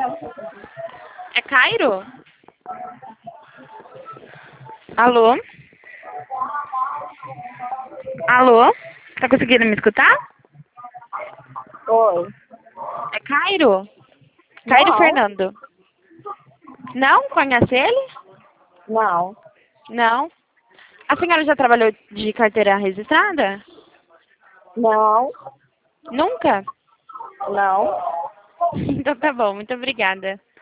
É Cairo? Alô? Alô? Tá conseguindo me escutar? Oi. É Cairo? Cairo Não, Fernando. Não? Conhece ele? não, Não. A senhora já trabalhou de carteira registrada? não, Nunca? não. Então tá bom, muito obrigada.